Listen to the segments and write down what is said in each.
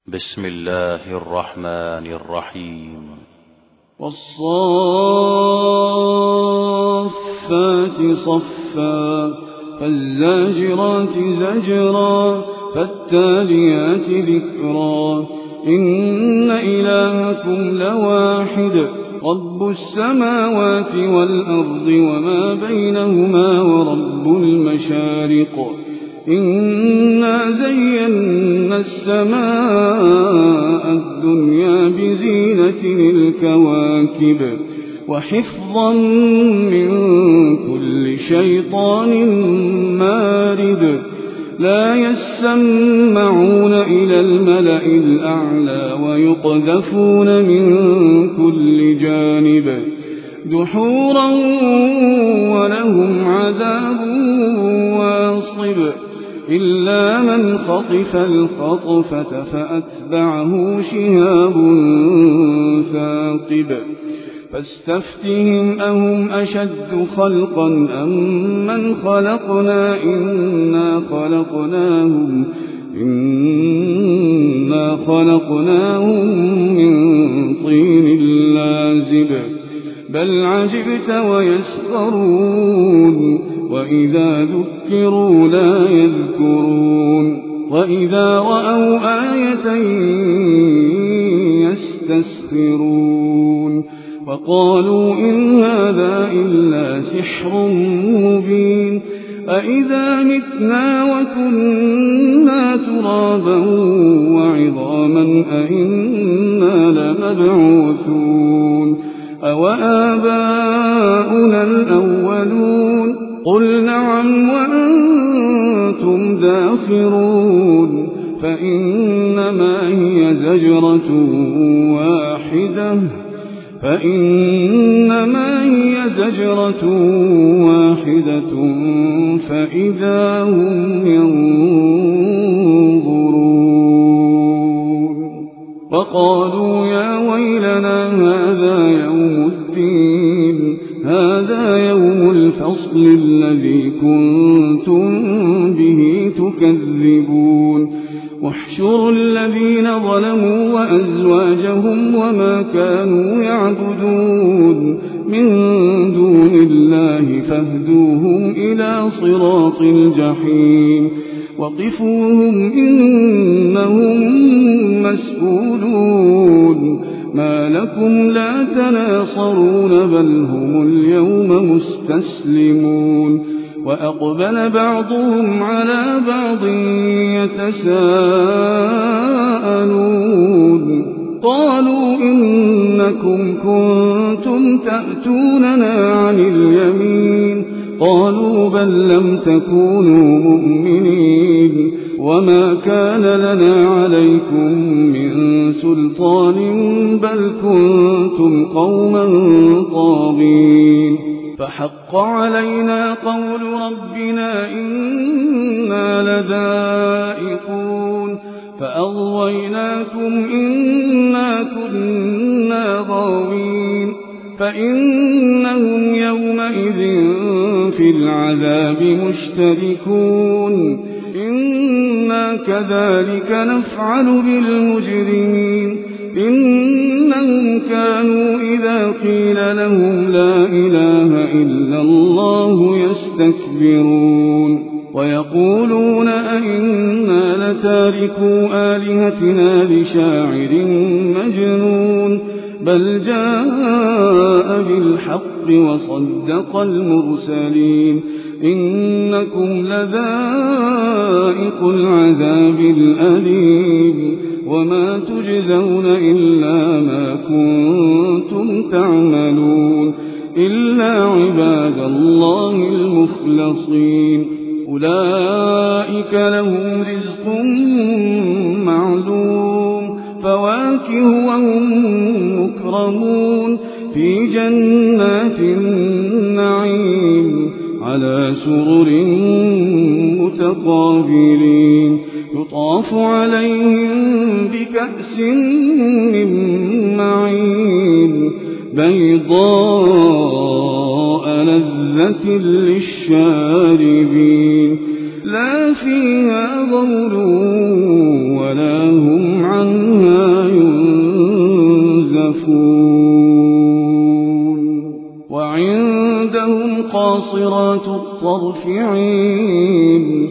بسم الله الرحمن الرحيم. والصافات صفا فالزاجرات زجرا فالتاليات ذكرا إن إلهكم لواحد رب السماوات والأرض وما بينهما ورب المشارق إنا زينا السماء الدنيا بزينة الكواكب وحفظا من كل شيطان مارد لا يسمعون إلى الملأ الأعلى ويقذفون من كل جانب دحورا ولهم عذاب واصب إلا من خطف الخطفة فأتبعه شهاب ثاقب فاستفتهم أهم أشد خلقا أم من خلقنا إنا خلقناهم من طين لازب بل عجبت ويسخرون وإذا ذكروا لا يذكرون وإذا رأوا آية يستسخرون وقالوا إن هذا إلا سحر مبين أإذا متنا وكنا ترابا وعظاما أإنا لمبعوثون أوآباؤنا الأولون قل نعم وأنتم داخرون فإنما هي زجرة واحدة فإذا هم ينظرون وقالوا يا ويلنا هذا يوم الفصل الذي كنتم به تكذبون واحشروا الذين ظلموا وأزواجهم وما كانوا يعبدون من دون الله فاهدوهم إلى صراط الجحيم وقفوهم إنهم مسؤولون ما لكم لا تناصرون بل هم اليوم مستسلمون وأقبل بعضهم على بعض يتساءلون قالوا إنكم كنتم تأتوننا عن اليمين قالوا بل لم تكونوا مؤمنين وما كان لنا عليكم من سلطان بل كنتم قوما طاغين فحق علينا قول ربنا إنا لذائقون فأغويناكم إنا كنا غاوين فإنهم يومئذ في العذاب مشتركون إنا كذلك نفعل بالمجرمين إنهم كانوا إذا قيل لهم لا إله إلا الله يستكبرون ويقولون أئنا لتاركو آلهتنا لشاعر مجنون بل جاء بالحق وصدق المرسلين إنكم لذائق العذاب الأليم وما تجزون إلا ما كنتم تعملون إلا عباد الله المخلصين أولئك لهم رزق معلوم فواكه وهم مكرمون في جنات النعيم على سرر متقابلين يطاف عليهم بكأس من معين بيضاء لذة للشاربين لا فيها غول ولا هم عنه قاصرات الطرف عين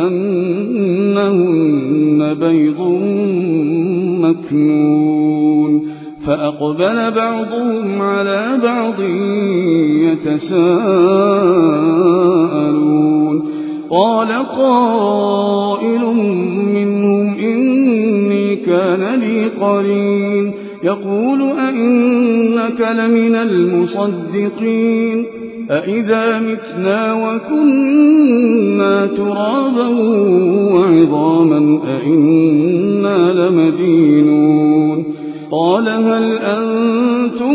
كأنهن بيض مكنون فأقبل بعضهم على بعض يتساءلون قال قائل منهم إني كان لي قرين يقول أئنك لمن المصدقين أئذا متنا وكنا ترابا وعظاما أئنا لمدينون قال هل أنتم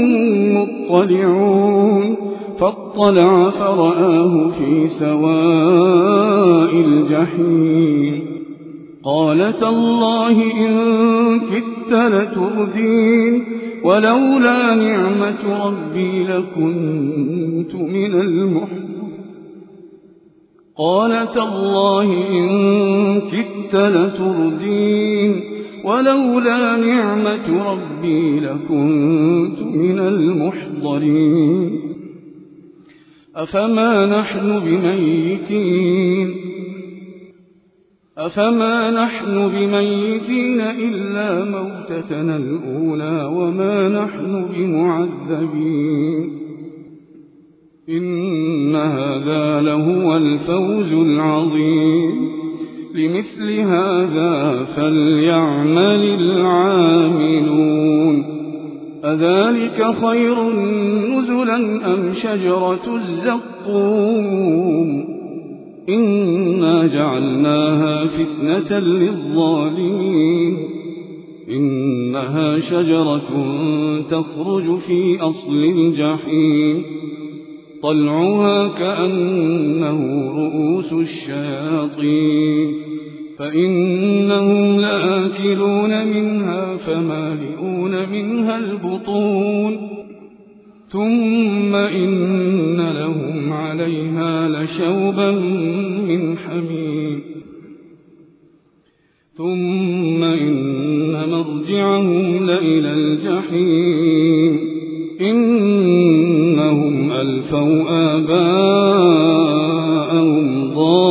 مطلعون فاطلع فرآه في سواء الجحيم قال تالله إن كدت لتردين ولولا نعمة ربي لكنت من المحضرين قال تالله إن كدت لتردين ولولا نعمة ربي لكنت من المحضرين أفما نحن بميتين إلا موتتنا الأولى وما نحن بمعذبين إن هذا لهو الفوز العظيم لمثل هذا فليعمل العاملون أذلك خير نزلا أم شجرة الزقوم إنا جعلناها فتنة للظالمين إنها شجرة تخرج في أصل الجحيم طلعها كأنه رؤوس الشياطين فإنهم لآكلون منها فمالئون منها البطون ثم إن لهم عليها لشوبا من حميم ثم إن مرجعهم لإلى الجحيم إنهم ألفوا آباءهم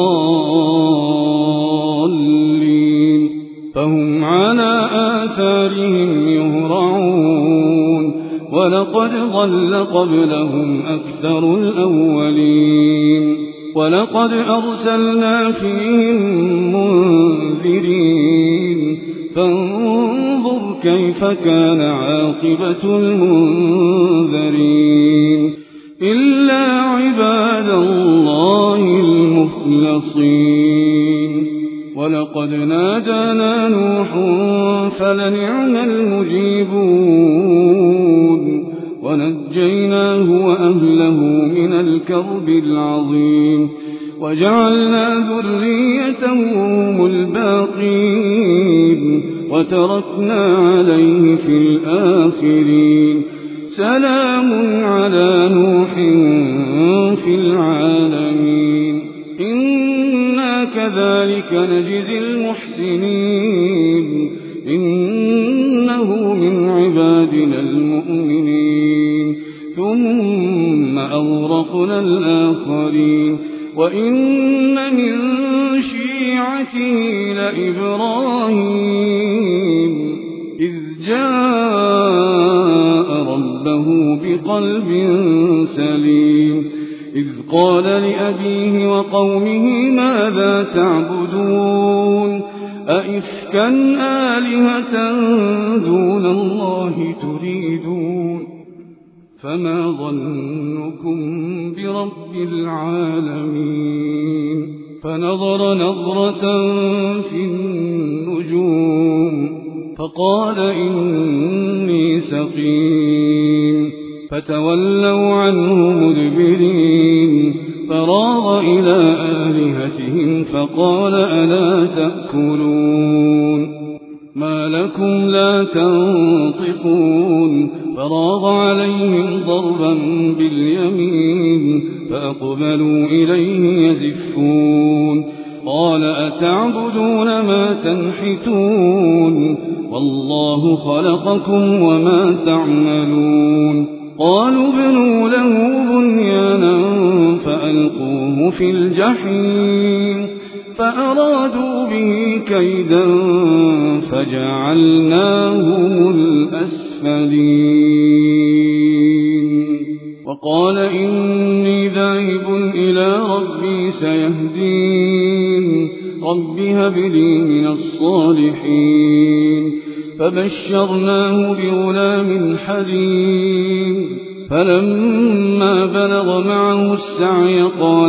ضالين فهم على آثارهم يهرعون ولقد ضل قبلهم أكثر الأولين ولقد أرسلنا فيهم منذرين فانظر كيف كان عاقبة المنذرين إلا عباد الله المخلصين ولقد نادانا نوح فلنعم المجيبون ونجيناه وأهله من الكرب العظيم وجعلنا ذريته هم الباقين وتركنا عليه في الآخرين سلام على نوح في العالمين إنا كذلك نجزي المحسنين إنه من عبادنا المؤمنين ثم أغرقنا الآخرين وإن من شيعته لإبراهيم إذ جاء ربه بقلب سليم إذ قال لأبيه وقومه ماذا تعبدون أئفكا آلهة دون الله تريدون فما ظنكم برب العالمين فنظر نظرة في النجوم فقال إني سقيم فتولوا عنه مدبرين فراغ إلى آلهتهم فقال ألا تأكلون ما لكم لا تنطقون فراغ عليهم ضربا باليمين فأقبلوا إليه يزفون قال أتعبدون ما تنحتون والله خلقكم وما تعملون قالوا ابنوا له بنيانا فألقوه في الجحيم فأرادوا به كيدا فجعلناهم الأسفلين وقال إني ذاهب إلى ربي سيهدين رب هب لي من الصالحين فبشرناه بغلام حليم فلما بلغ معه السعي قال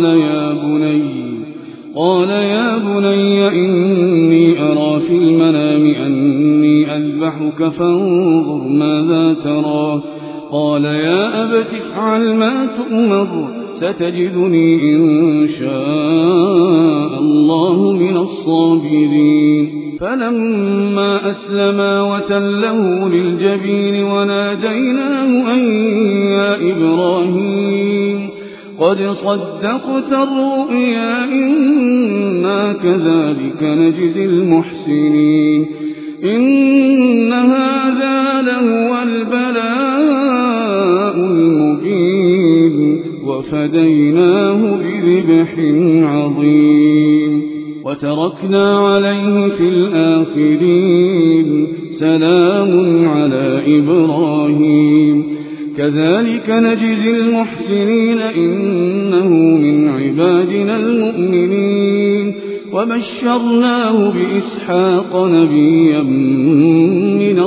يا بني إني أرى في المنام أني أذبحك فانظر ماذا ترى قال يا أبت افعل ما تؤمر ستجدني إن شاء الله من الصابرين فلما أسلما وتله للجبين وناديناه أن يا إبراهيم قد صدقت الرؤيا إنا كذلك نجزي المحسنين إن هذا لهو البلاء المبين وفديناه بذبح عظيم وتركنا عليه في الآخرين سلام على إبراهيم كذلك نجزي المحسنين إنه من عبادنا المؤمنين وبشرناه بإسحاق نبيا من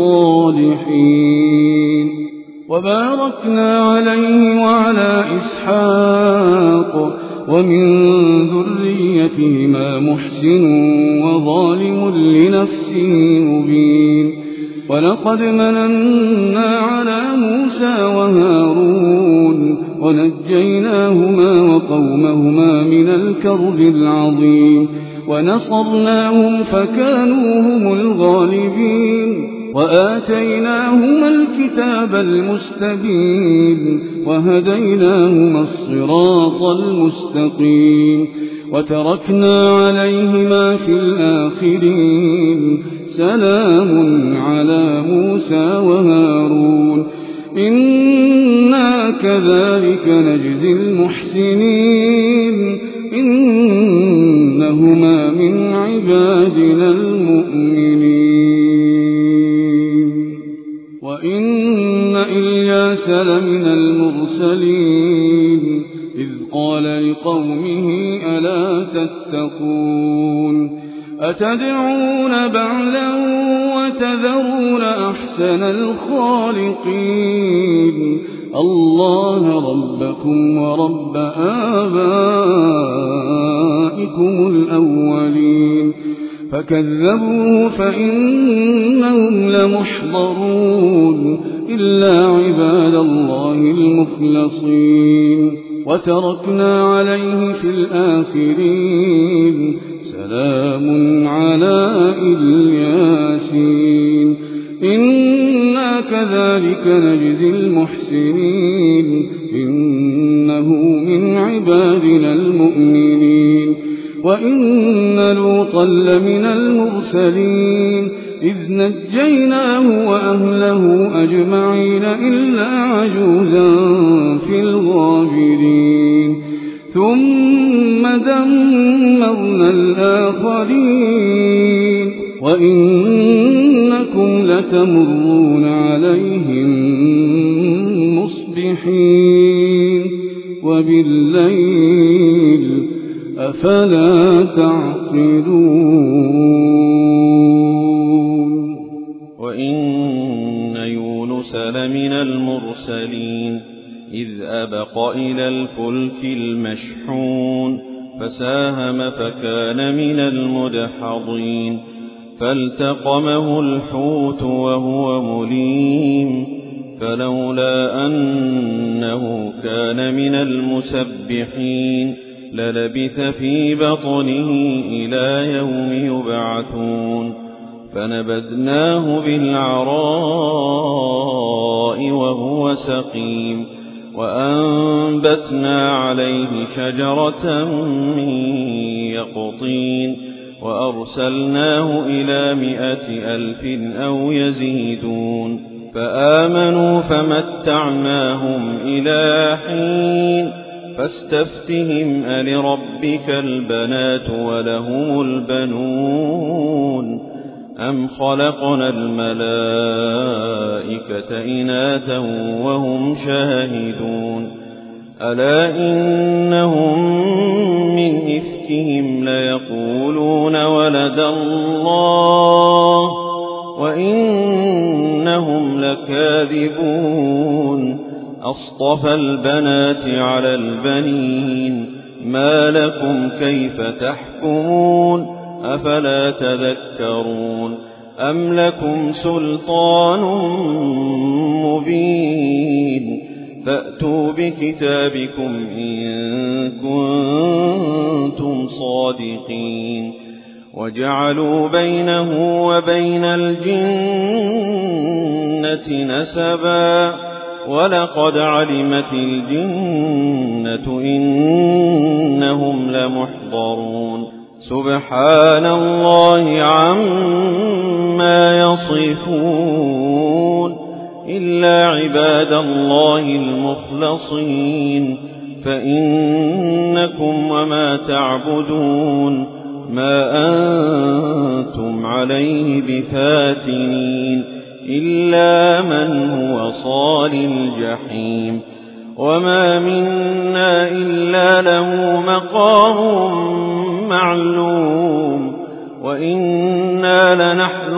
الصالحين وباركنا عليه وعلى إسحاق ومن ذريتهما محسن وظالم لنفسه مبين ولقد مننا على موسى وهارون ونجيناهما وقومهما من الكرب العظيم ونصرناهم فكانوا هم الغالبين وآتيناهما الكتاب المستبين وهديناهما الصراط المستقيم وتركنا عليهما في الآخرين سلام على موسى وهارون إنا كذلك نجزي المحسنين إنهما من عبادنا المؤمنين وإن إلياس لمن المرسلين إذ قال لقومه ألا تتقون أتدعون بعلا وتذرون أحسن الخالقين الله ربكم ورب آبائكم الأولين فكذبوه فإنهم لمحضرون إلا عباد الله المخلصين وتركنا عليه في الآخرين سلام على الياسين إنا كذلك نجزي المحسنين إنه من عبادنا المؤمنين وإن لوطا لمن المرسلين إذ نجيناه وأهله أجمعين إلا عجوزا في الغابرين ثم دمرنا الآخرين وإنكم لتمرون عليهم مصبحين وبالليل أفلا تعقلون وإن يونس لمن المرسلين إذ أبق إلى الفلك المشحون فساهم فكان من المدحضين فالتقمه الحوت وهو مليم فلولا أنه كان من المسبحين للبث في بطنه إلى يوم يبعثون فنبذناه بالعراء وهو سقيم وأنبتنا عليه شجرة من يقطين وأرسلناه إلى 100,000 أو يزيدون فآمنوا فمتعناهم إلى حين فاستفتهم ألربك البنات ولهم البنون أم خلقنا الملائكة إناثا وهم شاهدون ألا إنهم من إفكهم ليقولون ولد الله وإنهم لكاذبون أصطفى البنات على البنين ما لكم كيف تحكمون أفلا تذكرون أم لكم سلطان مبين فأتوا بكتابكم إن كنتم صادقين وجعلوا بينه وبين الجنة نسبا ولقد علمت الجنة إنهم لمحضرون سبحان الله عما يصفون إلا عباد الله المخلصين فإنكم وما تعبدون ما أنتم عليه بفاتنين إلا من هو صال الجحيم وما منا إلا له مقام معلوم وإنا لنحن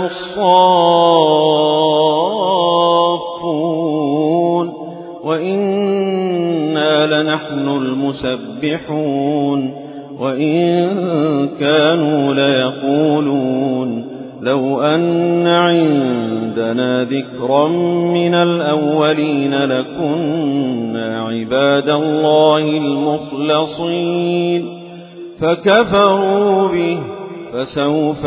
الصافون وإنا لنحن المسبحون وإن كانوا ليقولون لو أن عندنا ذكرا من الأولين لكنا عباد الله المخلصين فكفروا به فسوف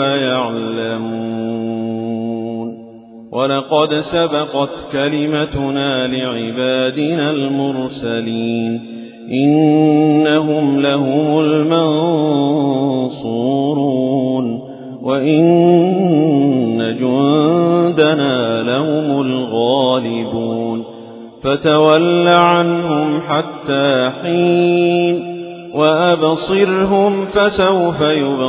يعلمون ولقد سبقت كلمتنا لعبادنا المرسلين إنهم لهم المنصورون وإن جندنا لهم الغالبون فتول عنهم حتى حين وأبصرهم فسوف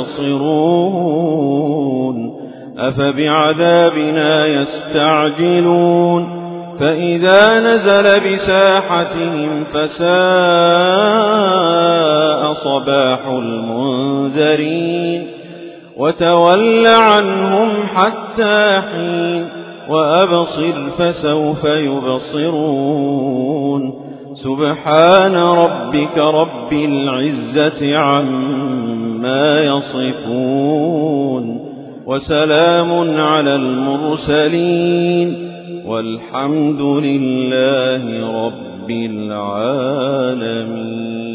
يبصرون أفبعذابنا يستعجلون فإذا نزل بساحتهم فساء صباح المنذرين وتول عنهم حتى حين وأبصر فسوف يبصرون سبحان ربك رب العزة عما يصفون وسلام على المرسلين والحمد لله رب العالمين.